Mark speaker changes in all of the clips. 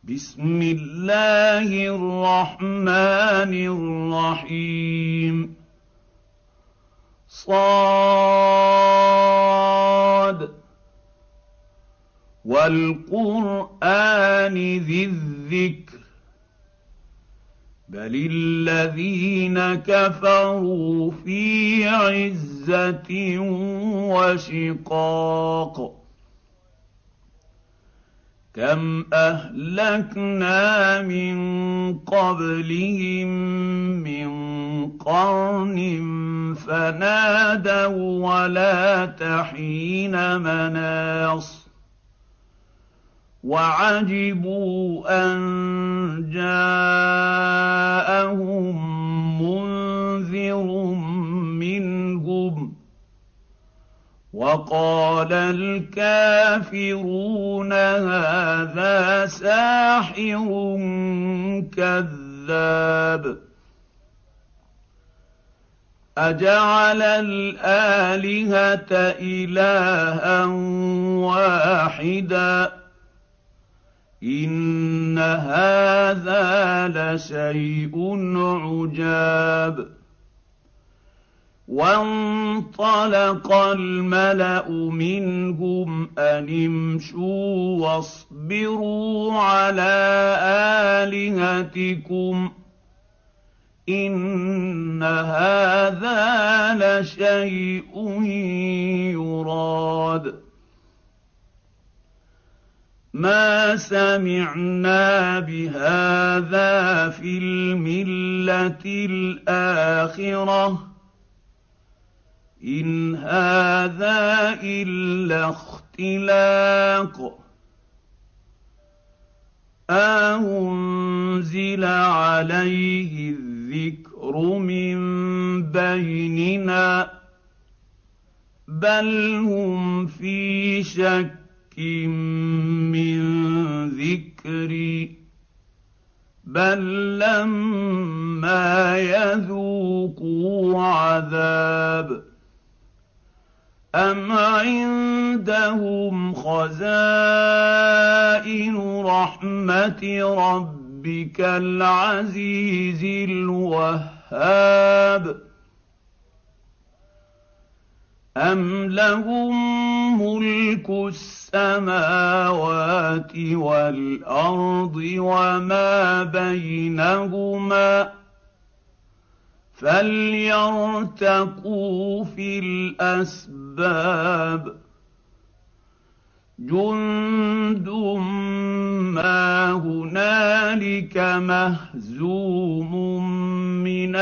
Speaker 1: بسم الله الرحمن الرحيم صاد والقرآن ذي الذكر بل الذين كفروا في عزة وشقاق كم أهلكنا من قبلهم من قرن فنادوا ولا تحين مناص وعجبوا أن جاءهم منذر منهم وقال الكافرون هذا ساحر كذاب أجعل الآلهة إلها واحدا إن هذا لشيء عجاب وانطلق الملأ منهم أن امشوا واصبروا على آلهتكم إن هذا لشيء يراد ما سمعنا بهذا في الملة الآخرة إن هذا إلا اختلاق أنزل عليه الذكر من بيننا بل هم في شك من ذكري بل لما يذوقوا عذاب أم عندهم خزائن رحمة ربك العزيز الوهاب أم لهم ملك السماوات والأرض وما بينهما فليرتقوا في الأسباب جند ما هنالك مهزوم من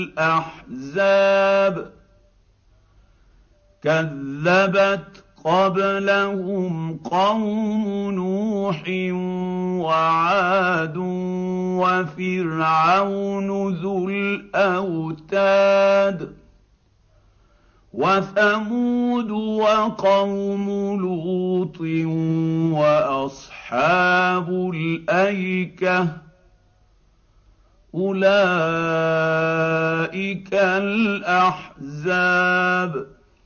Speaker 1: الأحزاب كذبت قبلهم قوم نوح وعاد وفرعون ذو الأوتاد وثمود وقوم لوط وأصحاب الأيكة أولئك الأحزاب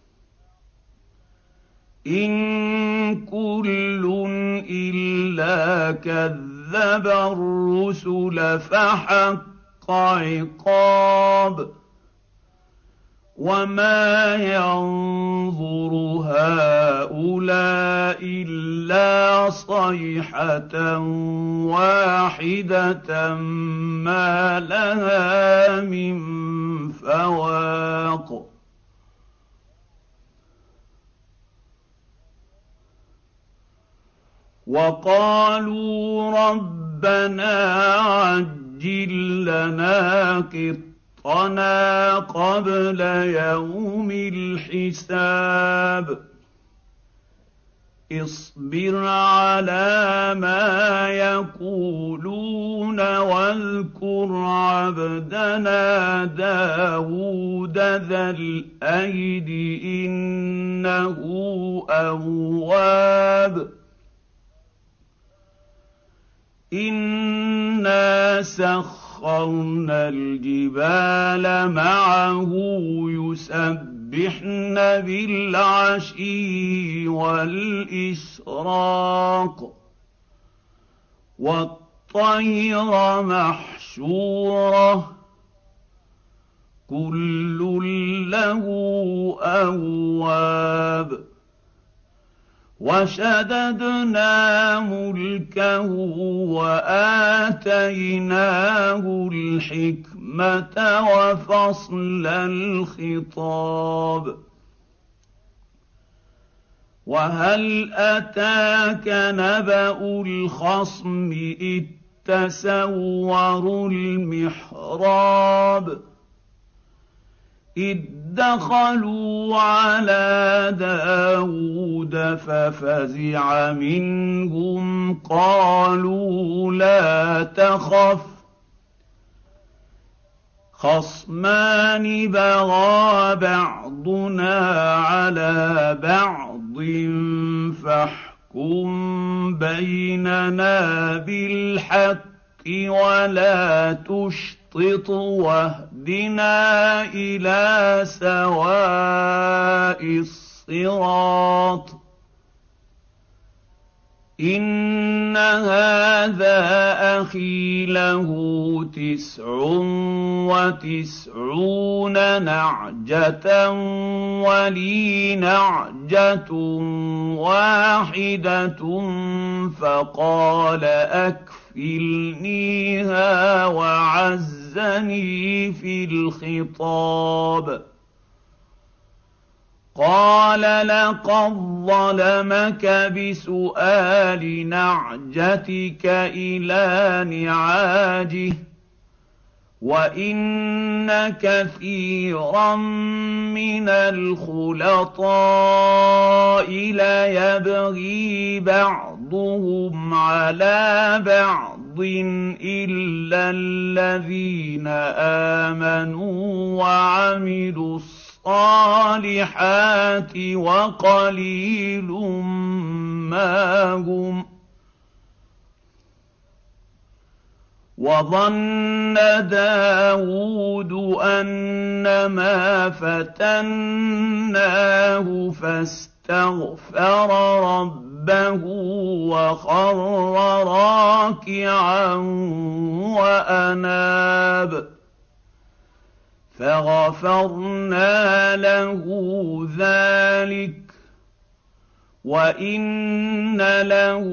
Speaker 1: إن كل إلا كذب الرسل فحق عقاب وما ينظر هؤلاء إلا صيحة واحدة ما لها من فواق وقالوا ربنا عجل لنا قطنا قبل يوم الحساب اصبر على ما يقولون واذكر عبدنا داود ذا الأيد إنه أواب إنا سخرنا الجبال معه يسبحن بالعشي والإشراق والطير محشورة كل له أواب وشددنا ملكه وآتيناه الحكمة وفصل الخطاب وهل أتاك نبأ الخصم إذ تسوروا المحراب إذ دخلوا على داود ففزع منهم قالوا لا تخف خصمان بغى بعضنا على بعض فاحكم بيننا بالحق ولا تشطط واهدنا إلى سواء الصراط إن هذا أخي له 99 نعجة ولي نعجة واحدة فقال أكفلنيها وعزني في الخطاب قال لقد ظلمك بسؤال نعجتك إلى نعاجه وإن كثيرا من الخلطاء ليبغي بعضهم على بعض إلا الذين آمنوا وعملوا الصالحات وقليل ما هم وظن داود أنما فتناه فاستغفر ربه وخر راكعا وأناب فغفرنا له ذلك وإن له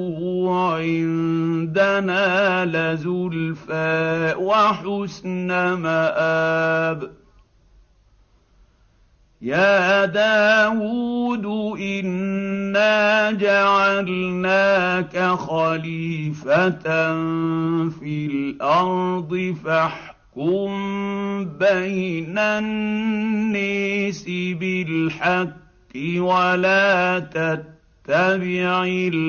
Speaker 1: عندنا لزلفى وحسن مآب يا داود إنا جعلناك خليفة في الأرض فاحكم بين الناس بالحق ولا تتبع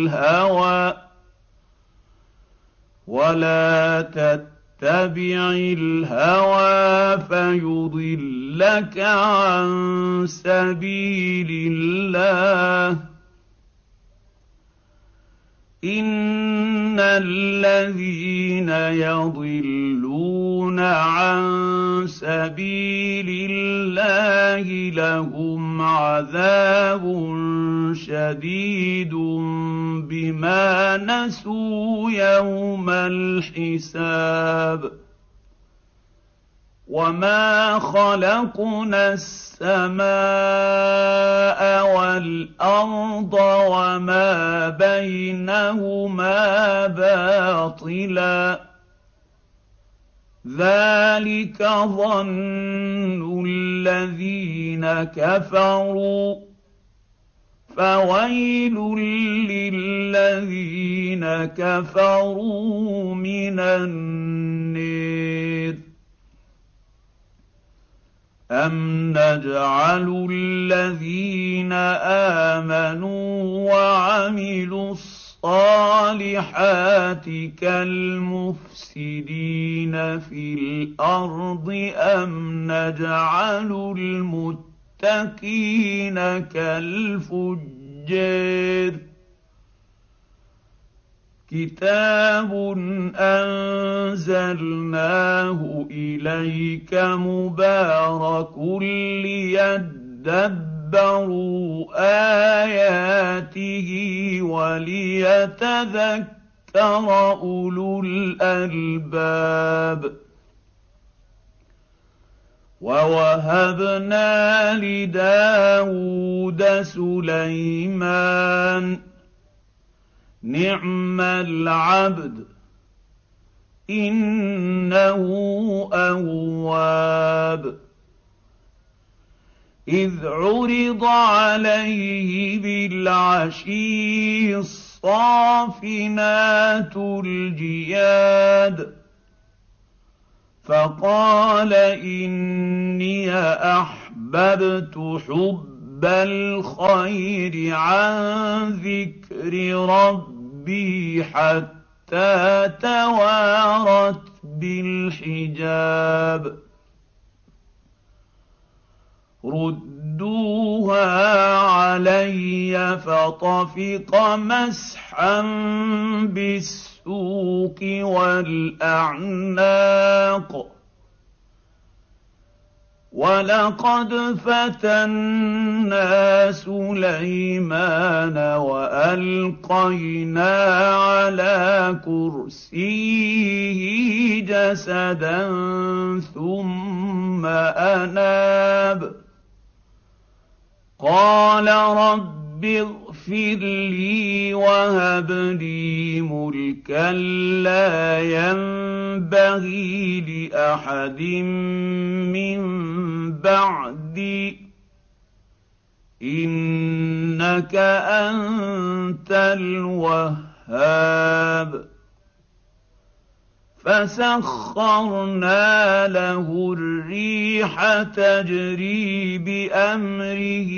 Speaker 1: الهوى فيضلك عن سبيل الله إن الذين يضلون عن سبيل الله لهم عذاب شديد بما نسوا يوم الحساب وما خلقنا السماء والأرض وما بينهما باطلا ذلك ظن الذين كفروا فويل للذين كفروا من النار أم نجعل الذين آمنوا وعملوا الصالحات كالمفسدين في الأرض أم نجعل المتقين كالفجار كتاب أنزلناه إليك مبارك ليدبروا آياته وليتذكر أولو الألباب. ووهبنا لداود سليمان نعم العبد إنه أواب. إذ عرض عليه بالعشي الصافنات الجياد فقال إني أحببت حب الخير عن ذكر ربي حتى توارت بالحجاب. ردوها علي فطفق مسحا بالسوق والأعناق. ولقد فتنا سليمان وألقينا على كرسيه جسدا ثم أناب. قال رب اغفر لي وهب لي ملكا لا ينبغي لأحد من بعدي إنك أنت الوهاب. فسخرنا له الريح تجري بأمره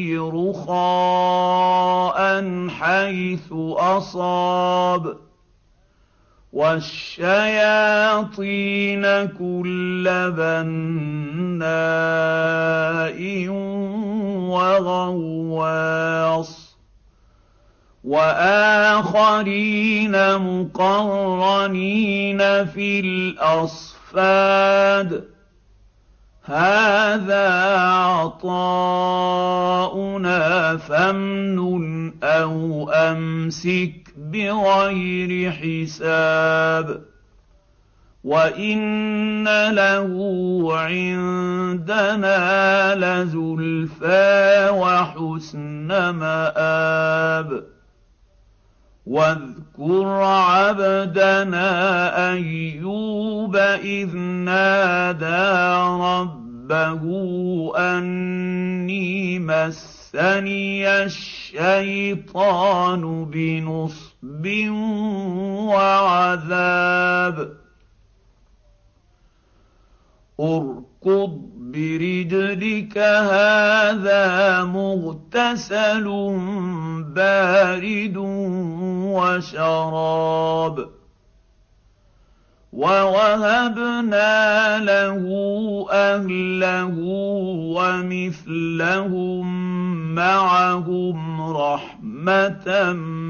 Speaker 1: رخاء حيث أصاب والشياطين كل بناء وغواص وآخرين مقرنين في الأصفاد. هذا عطاؤنا فامنن أو أمسك بغير حساب. وإن له عندنا لزلفى وحسن مآب. واذكر عبدنا أيوب إذ نادى ربه أني مسني الشيطان بنصب وعذاب. اركض برجلك هذا مغتسل بارد وشراب. ووهبنا له أهله ومثلهم معهم رحمة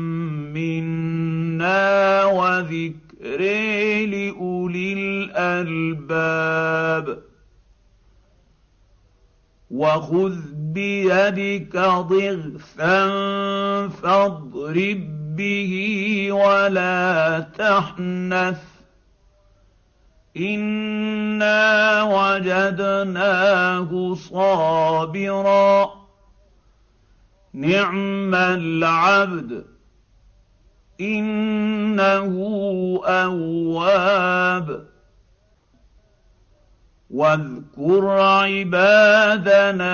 Speaker 1: منا وذكر لأولي الألباب. وخذ بيدك ضغثا فاضرب به ولا تحنث إنا وجدناه صابرا نعم العبد إنه أواب. واذكر عبادنا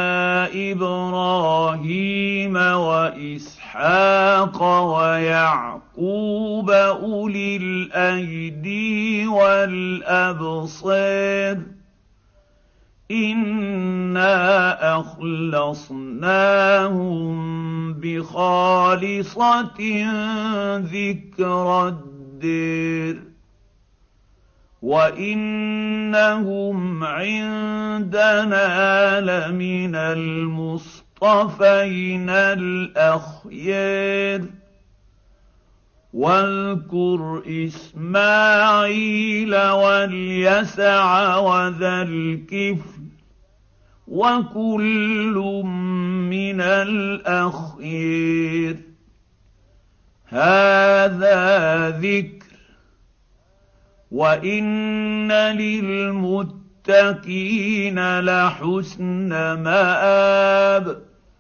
Speaker 1: إبراهيم وإسحاق ويعقوب أولي الأيدي والأبصار إنا أخلصناهم بخالصة ذكر الدير وإنهم عندنا لمن المصطفين الأخيار. واذكر إسماعيل واليسع وذا الكفل وكل من الأخيار. هَٰذَا ذِكْرٌ وَإِنَّ لِلْمُتَّقِينَ لَحُسْنَ مَآبٍ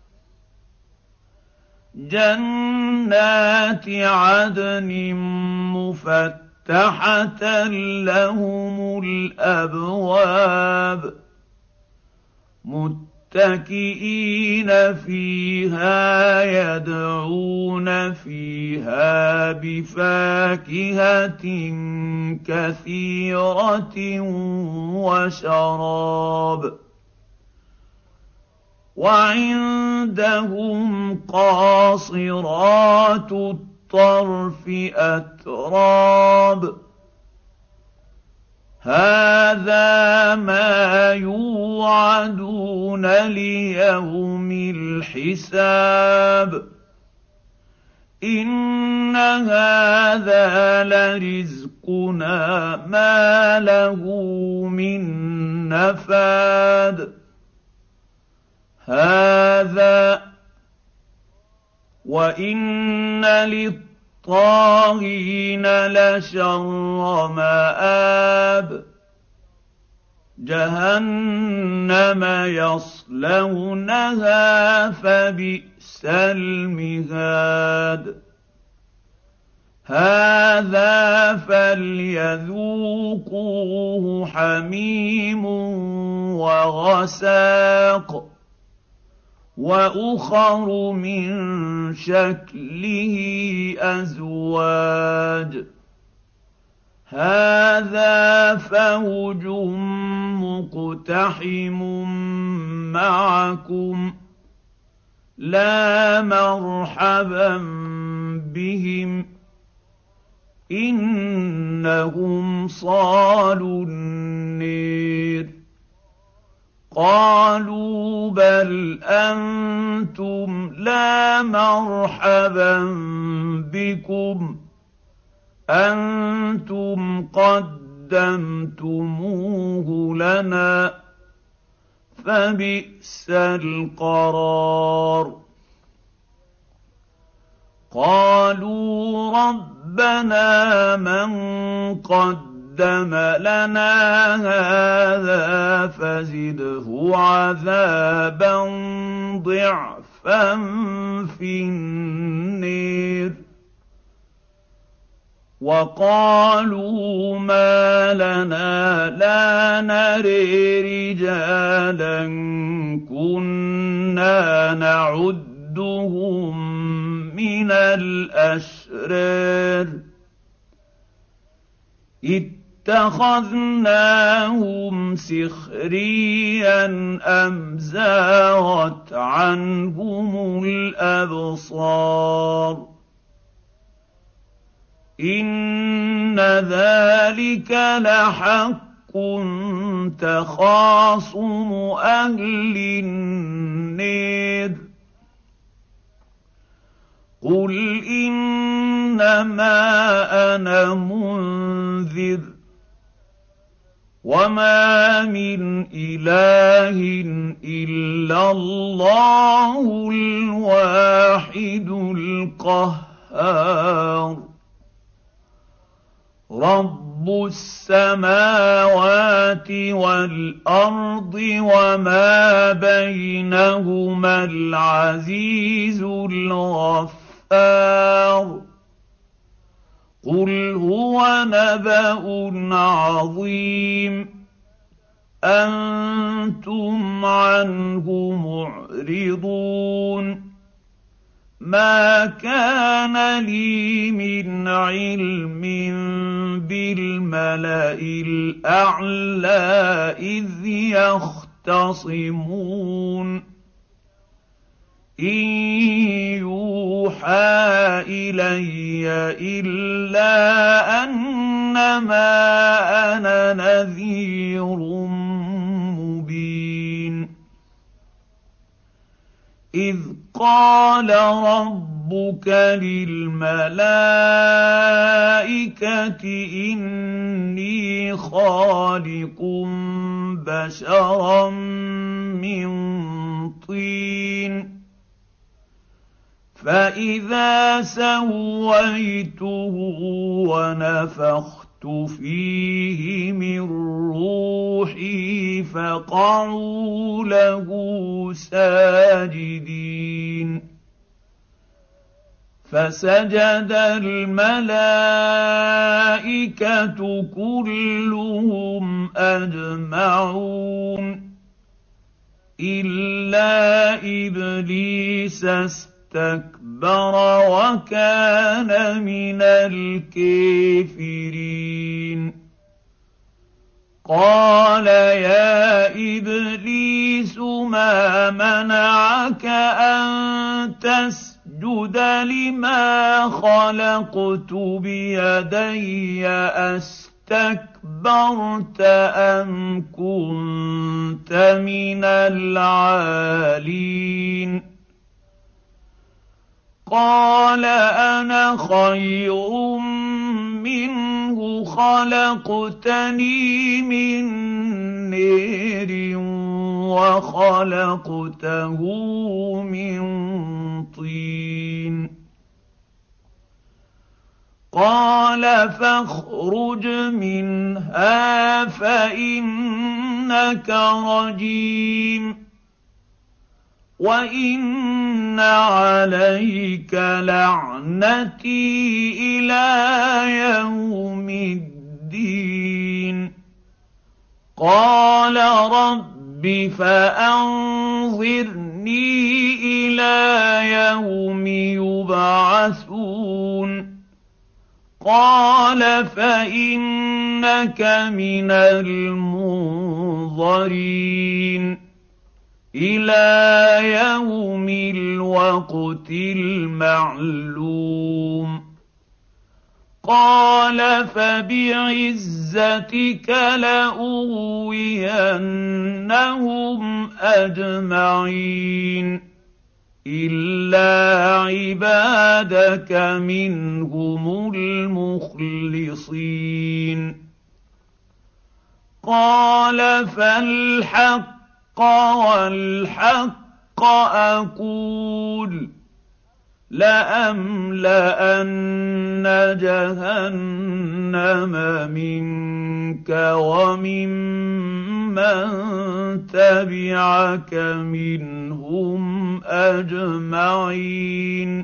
Speaker 1: جَنَّاتِ عَدْنٍ مُّفَتَّحَةً لَّهُمُ الْأَبْوَابُ مُتَّكِئِينَ فِيهَا يَدْعُونَ فِيهَا بِفَاكِهَةٍ كَثِيرَةٍ وَشَرَابٍ وَعِندَهُمْ قَاصِرَاتُ الطَّرْفِ أَتْرَابٌ هَٰذَا مَا يُوعَدُونَ لِيَوْمِ الْحِسَابِ إِنَّ هَٰذَا لَرِزْقُنَا مَا لَهُ مِن نَّفَادٍ هَٰذَا وَإِنَّ لِلطَّاغِينَ لَشَرَّ مَآبٍ جَهَنَّمَ يَصْلَوْنَهَا فَبِئْسَ الْمِهَادُ هَٰذَا فَلْيَذُوقُوهُ حَمِيمٌ وَغَسَّاقٌ وَأُخَرُ مِن شَكْلِهِ أَزْوَاجٌ هَٰذَا فَوْجٌ مُّقْتَحِمٌ مَّعَكُمْ لَا مَرْحَبًا بِهِمْ إِنَّهُمْ صَالُو النِّيرِ قَالُوا بَلْ أَنتُمْ لَا مَرْحَبًا بِكُمْ أَنتُمْ قَدَّمْتُمُوهُ لَنَا فَبِئْسَ الْقَرَارُ قَالُوا رَبَّنَا مَن قَدَّمَ لَنَا هَٰذَا فَزِدْهُ عَذَابًا ضِعْفًا فِي النِّيرِ وَقَالُوا مَا لَنَا لَا نَرَىٰ رِجَالًا كُنَّا نَعُدُّهُم مِّنَ الْأَشْرَارِ اتَّخَذْنَاهُمْ سِخْرِيًّا أَمْ زَاغَتْ عَنْهُمُ الْأَبْصَارُ إِنَّ ذَٰلِكَ لَحَقٌّ تَخَاصُمُ أَهْلِ النِّيرِ قُلْ إِنَّمَا أَنَا مُنذِرٌ وَمَا مِنْ إِلَٰهٍ إِلَّا اللَّهُ الْوَاحِدُ الْقَهَّارُ رَبُّ السَّمَاوَاتِ وَالْأَرْضِ وَمَا بَيْنَهُمَا الْعَزِيزُ الْغَفَّارُ قُلْ هُوَ نَبَأٌ عَظِيمٌ أَنتُمْ عَنْهُ مُعْرِضُونَ مَا كَانَ لِي مِنْ عِلْمٍ بِالْمَلَإِ الْأَعْلَىٰ إِذْ يَخْتَصِمُونَ إِن يُوحَىٰ إِلَيَّ إِلَّا أَنَّمَا أَنَا نَذِيرٌ مُّبِينٌ إِذْ قَالَ رَبُّكَ لِلْمَلَائِكَةِ إِنِّي خَالِقٌ بَشَرًا مِّن طِينٍ فإذا سويته ونفخت فيه من روحي فقعوا له ساجدين فسجد الملائكة كلهم أجمعون إلا إبليس استكبر وكان من الكافرين قال يا إبليس ما منعك أن تسجد لما خلقت بيدي أستكبرت أم كنت من العالين قال أنا خير منه خلقتني من نار وخلقته من طين قال فاخرج منها فإنك رجيم وإن عليك لعنتي إلى يوم الدين قال رب فأنظرني إلى يوم يبعثون قال فإنك من المنظرين إلى يوم الوقت المعلوم قال فبعزتك لأغوينهم أجمعين إلا عبادك منهم المخلصين قال فالحق والحق أقول لأملأن جهنم منك وممن تبعك منهم أجمعين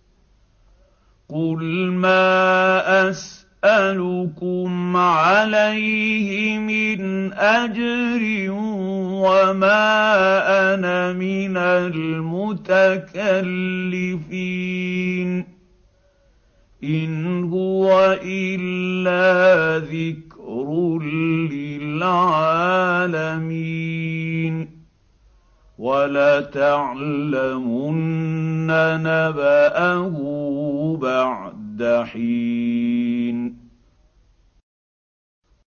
Speaker 1: قل ما أسألكم عليه من أجر وما أنا من المتكلفين إن هو إلا ذكر للعالمين ولتعلمن نبأه بعد حين